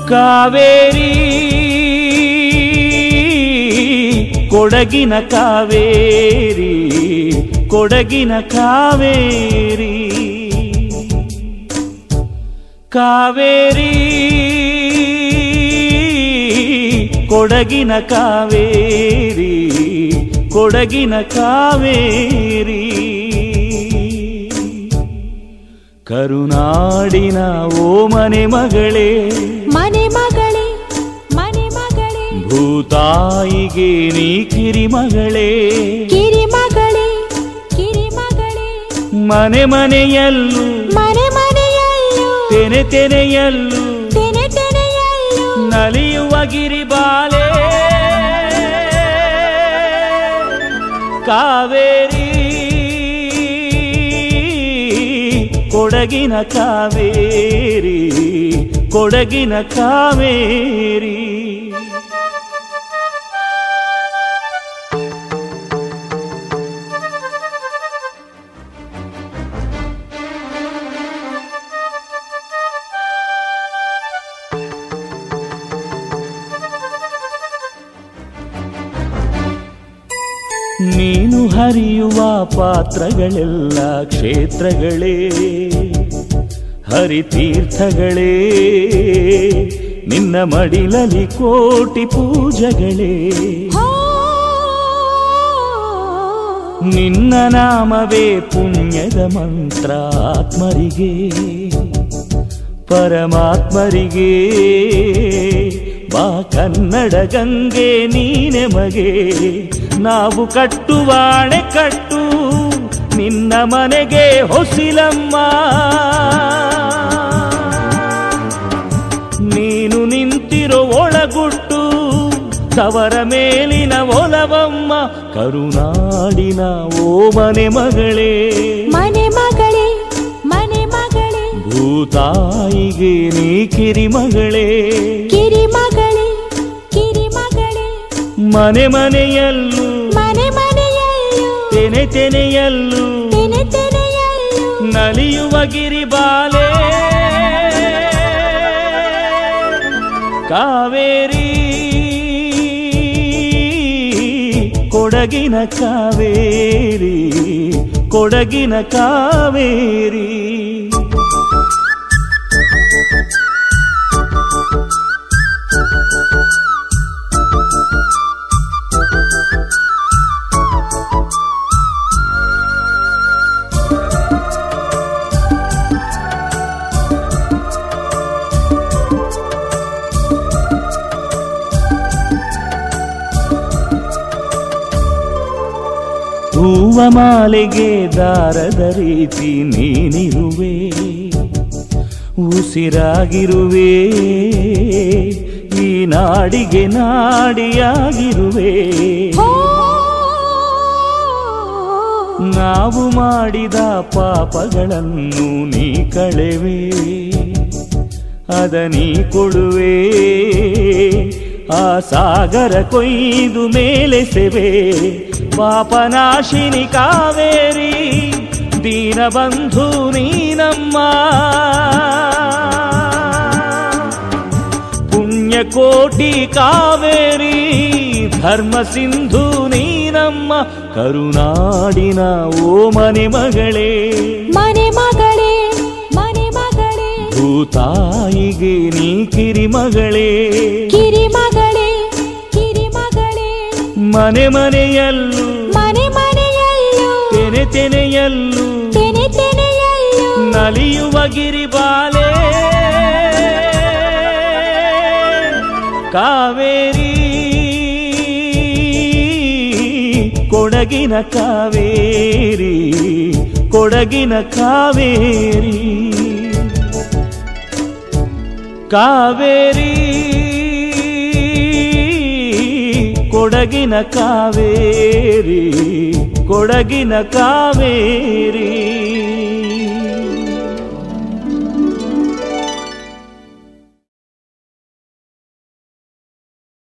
ಕಾವೇರಿ ಕೊಡಗಿನ ಕಾವೇರಿ ಕೊಡಗಿನ ಕಾವೇರಿ ಕಾವೇರಿ ಕೊಡಗಿನ ಕಾವೇರಿ ಕೊಡಗಿನ ಕಾವೇರಿ ಕರುನಾಡಿನ ಓ ಮನೆ ಮಗಳೇ ಮನೆ ಮಗಳೇ ಮನೆ ಮಗಳೇ ಭೂತಾಯಿಗೆ ನೀ ಕಿರಿಮಗಳೇ ಕಿರಿಮಗಳೇ ಕಿರಿಮಗಳೇ ಮನೆ ಮನೆಯಲ್ಲೂ ಮನೆ ಮನೆಯಲ್ಲೂ ತೆನೆ ತೆನೆಯಲ್ಲೂ ತೆನೆ ತೆನೆಯಲ್ಲೂ ನಲಿಯುವ ಗಿರಿಬಾಲೆ ಕಾವೇರಿ ಕೊಡಗಿನ ಕಾವೇರಿ ಕೊಡಗಿನ ಕಾವೇರಿ ನೀನು ಹರಿಯುವ ಪಾತ್ರಗಳೆಲ್ಲ ಕ್ಷೇತ್ರಗಳೇ ಹರಿತೀರ್ಥಗಳೇ ನಿನ್ನ ಮಡಿಲಲಿ ಕೋಟಿ ಪೂಜೆಗಳೇ ನಿನ್ನ ನಾಮವೇ ಪುಣ್ಯದ ಮಂತ್ರ ಆತ್ಮರಿಗೆ ಪರಮಾತ್ಮರಿಗೆ ಬಾ ಕನ್ನಡ ಗಂಗೆ ನೀನೆ ಮಗೆ ನಾವು ಕಟ್ಟುವಾಣೆ ಕಟ್ಟು ನಿನ್ನ ಮನೆಗೆ ಹೊಸಿಲಮ್ಮ ನೀನು ನಿಂತಿರೋ ಒಳಗುಟ್ಟು ತವರ ಮೇಲಿನ ಒಲವಮ್ಮ ಕರುನಾಡಿನ ಓ ಮನೆ ಮಗಳೇ ಮನೆ ಮಗಳೇ ಮನೆ ಮಗಳೇ ಭೂತಾಯಿಗೆ ನೀ ಕಿರಿಮಗಳೇ ಕಿರಿಮಗಳೇ ಕಿರಿಮಗಳೇ ಮನೆ ಮನೆಯಲ್ಲೂ ಮನೆ ಮನೆಯಲ್ಲೂ ತೆನೆ ತೆನೆಯಲ್ಲೂ ತೆನೆ ತೆನೆಯಲ್ಲೂ ನಲಿಯುವ ಗಿರಿಬಾಲೆ ಕಾವೇರಿ ಕೊಡಗಿನ ಕಾವೇರಿ ಕೊಡಗಿನ ಕಾವೇರಿ ಹೂವ ಮಾಲೆಗೆ ದಾರದ ರೀತಿ ನೀನಿರುವೆ ಉಸಿರಾಗಿರುವೆ ಈ ನಾಡಿಗೆ ನಾಡಿಯಾಗಿರುವೆ ನಾವು ಮಾಡಿದ ಪಾಪಗಳನ್ನು ನೀ ಕಳೆವೆ ಅದ ನೀ ಕೊಡುವೆ ಆ ಸಾಗರ ಕೊಯ್ದು ಮೇಲೆ ಸೆವೆ ಪಾಪನಾಶಿನಿ ಕಾವೇರಿ ದೀನಬಂಧು ನೀನಮ್ಮ ಪುಣ್ಯಕೋಟಿ ಕಾವೇರಿ ಧರ್ಮ ಸಿಂಧು ನೀನಮ್ಮ ಕರುನಾಡಿನ ಓ ಮನೆ ಮಗಳೇ ಮನೆ ಮಗಳೇ ಮನೆ ಮಗಳೇ ಭೂತಾಯಿಗೆ ನೀ ಕಿರಿಮಗಳೇ ಕಿರಿಮಗಳೇ ಕಿರಿಮಗಳೇ ಮನೆ ಮನೆಯಲ್ಲೂ ಮನೆ ಮನೆಯಲ್ಲೂ ತೆನೆ ತೆನೆಯಲ್ಲೂ ತೆನೆ ತೆನೆಯಲ್ಲೂ ನಲಿಯುವ ಗಿರಿಬಾಲೆ ಕಾವೇರಿ ಕೊಡಗಿನ ಕಾವೇರಿ ಕೊಡಗಿನ ಕಾವೇರಿ ಕಾವೇರಿ ಕೊಡಗಿನ ಕಾವೇರಿ ಕೊಡಗಿನ ಕಾವೇರಿ